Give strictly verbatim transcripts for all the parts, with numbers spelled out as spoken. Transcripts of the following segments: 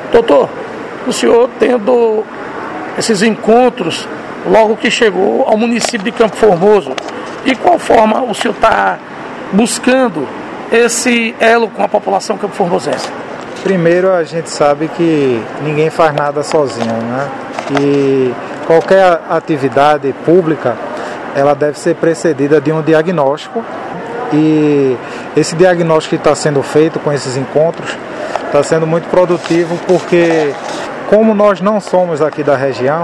Doutor, o senhor tendo esses encontros logo que chegou ao município de Campo Formoso, de qual forma o senhor está buscando esse elo com a população campoformosense? Primeiro, a gente sabe que ninguém faz nada sozinho, né? E qualquer atividade pública, ela deve ser precedida de um diagnóstico, e esse diagnóstico que está sendo feito com esses encontros está sendo muito produtivo, porque como nós não somos aqui da região,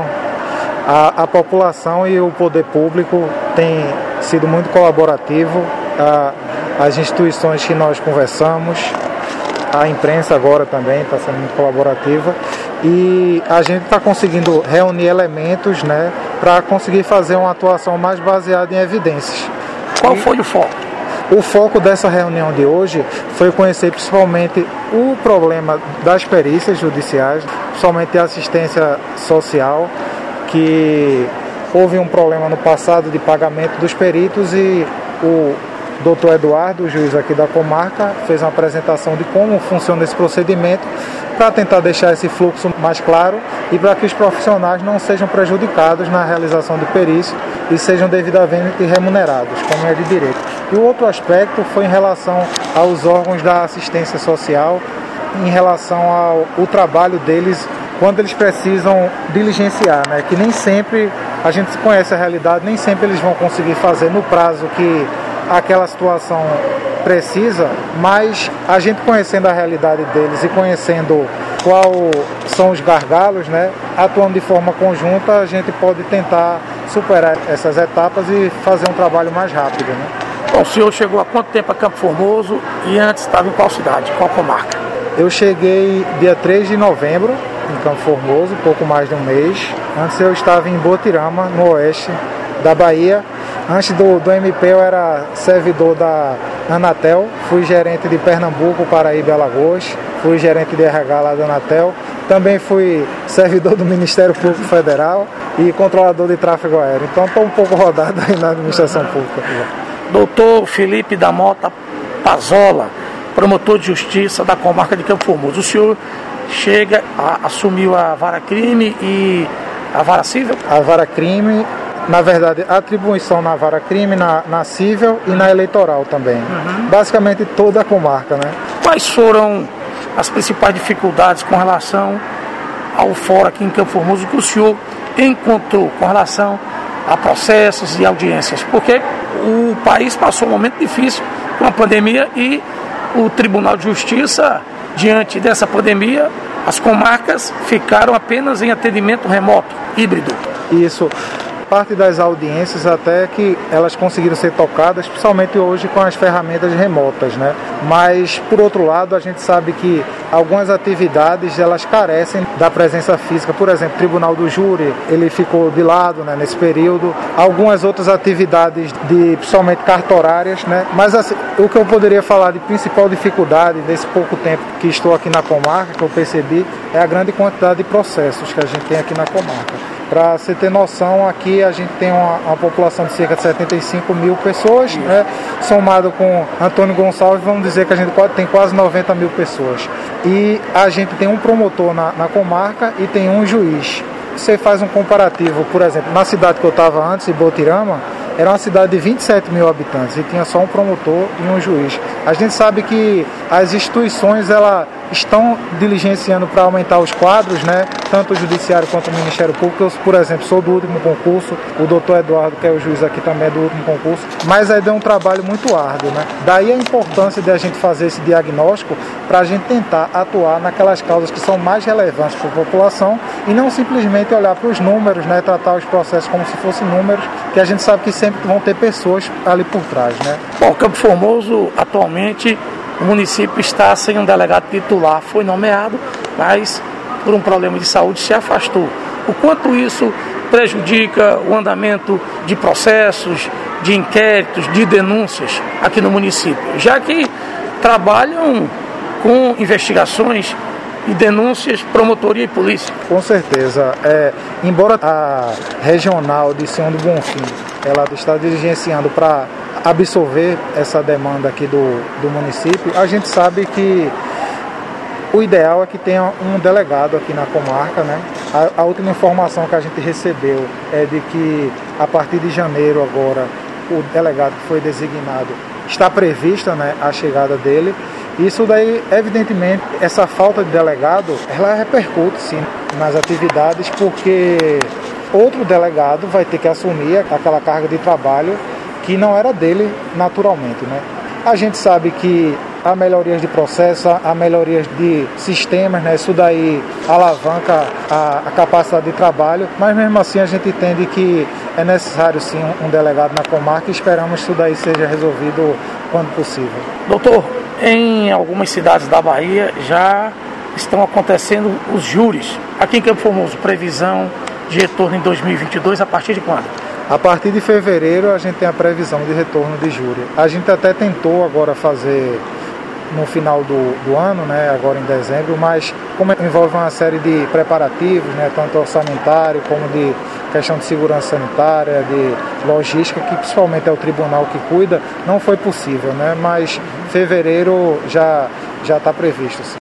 a, a população e o poder público têm sido muito colaborativo, a, as instituições que nós conversamos, a imprensa agora também está sendo muito colaborativa, e a gente está conseguindo reunir elementos, né, para conseguir fazer uma atuação mais baseada em evidências. Qual foi o foco? O foco dessa reunião de hoje foi conhecer principalmente o problema das perícias judiciais, principalmente a assistência social, que houve um problema no passado de pagamento dos peritos, e o doutor Eduardo, o juiz aqui da comarca, fez uma apresentação de como funciona esse procedimento para tentar deixar esse fluxo mais claro e para que os profissionais não sejam prejudicados na realização de perícia e sejam devidamente remunerados, como é de direito. E o outro aspecto foi em relação aos órgãos da assistência social, em relação ao o trabalho deles quando eles precisam diligenciar, né? Que nem sempre a gente conhece a realidade, nem sempre eles vão conseguir fazer no prazo que aquela situação precisa, mas a gente conhecendo a realidade deles e conhecendo qual são os gargalos, né, atuando de forma conjunta, a gente pode tentar superar essas etapas e fazer um trabalho mais rápido, né? Bom, o senhor chegou há quanto tempo a Campo Formoso e antes estava em qual cidade, qual comarca? Eu cheguei dia três de novembro em Campo Formoso, pouco mais de um mês. Antes eu estava em Botirama, no oeste da Bahia. Antes do, do M P eu era servidor da Anatel, fui gerente de Pernambuco, Paraíba e Alagoas, fui gerente de R H lá da Anatel, também fui servidor do Ministério Público Federal e controlador de tráfego aéreo, então estou um pouco rodado aí na administração pública. Doutor Felipe da Mota Pazola, promotor de justiça da comarca de Campo Formoso, o senhor chega, a, assumiu a vara crime e a vara civil? A vara crime, na verdade, a atribuição na vara crime, na, na civil e na eleitoral também. Uhum. Basicamente toda a comarca, né? Quais foram as principais dificuldades com relação ao fórum aqui em Campo Formoso que o senhor encontrou com relação a processos e audiências? Porque o país passou um momento difícil com a pandemia e o Tribunal de Justiça, diante dessa pandemia, as comarcas ficaram apenas em atendimento remoto, híbrido. Isso. Parte das audiências até que elas conseguiram ser tocadas, principalmente hoje com as ferramentas remotas, né? Mas, por outro lado, a gente sabe que algumas atividades elas carecem da presença física. Por exemplo, o Tribunal do Júri, ele ficou de lado, né, nesse período. Algumas outras atividades, de, principalmente cartorárias, né? Mas assim, o que eu poderia falar de principal dificuldade nesse pouco tempo que estou aqui na comarca, que eu percebi, é a grande quantidade de processos que a gente tem aqui na comarca. Para você ter noção, aqui a gente tem uma, uma população de cerca de setenta e cinco mil pessoas, né? Somado com Antônio Gonçalves, vamos dizer que a gente tem quase noventa mil pessoas. E a gente tem um promotor na, na comarca e tem um juiz. Você faz um comparativo, por exemplo, na cidade que eu estava antes, em Botirama, era uma cidade de vinte e sete mil habitantes e tinha só um promotor e um juiz. A gente sabe que as instituições ela, estão diligenciando para aumentar os quadros, né? Tanto o Judiciário quanto o Ministério Público. Eu, por exemplo, sou do último concurso, o doutor Eduardo, que é o juiz aqui também é do último concurso, mas aí deu um trabalho muito árduo, né? Daí a importância de a gente fazer esse diagnóstico para a gente tentar atuar naquelas causas que são mais relevantes para a população e não simplesmente olhar para os números, né? Tratar os processos como se fossem números, que a gente sabe que sempre vão ter pessoas ali por trás, né? Bom, Campo Formoso, atualmente, o município está sem um delegado titular, foi nomeado, mas por um problema de saúde se afastou. O quanto isso prejudica o andamento de processos, de inquéritos, de denúncias aqui no município, já que trabalham com investigações e denúncias, promotoria e polícia? Com certeza. É, embora a regional de Senhor do Bonfim ela está diligenciando para absorver essa demanda aqui do, do município, a gente sabe que O ideal é que tenha um delegado aqui na comarca, né? A, a última informação que a gente recebeu é de que a partir de janeiro agora o delegado que foi designado está prevista, né, a chegada dele. Isso daí, evidentemente, essa falta de delegado, ela repercute sim nas atividades, porque outro delegado vai ter que assumir aquela carga de trabalho que não era dele naturalmente, né? A gente sabe que há melhorias de processo, há melhorias de sistemas, né? Isso daí alavanca a, a capacidade de trabalho, mas mesmo assim a gente entende que é necessário sim um, um delegado na comarca e esperamos que isso daí seja resolvido quando possível. Doutor, em algumas cidades da Bahia já estão acontecendo os júris. Aqui em Campo Formoso, previsão de retorno em dois mil e vinte e dois, a partir de quando? A partir de fevereiro a gente tem a previsão de retorno de júri. A gente até tentou agora fazer no final do, do ano, né, agora em dezembro, mas como envolve uma série de preparativos, né, tanto orçamentário como de questão de segurança sanitária, de logística, que principalmente é o tribunal que cuida, não foi possível, né, mas fevereiro já já está previsto. Sim.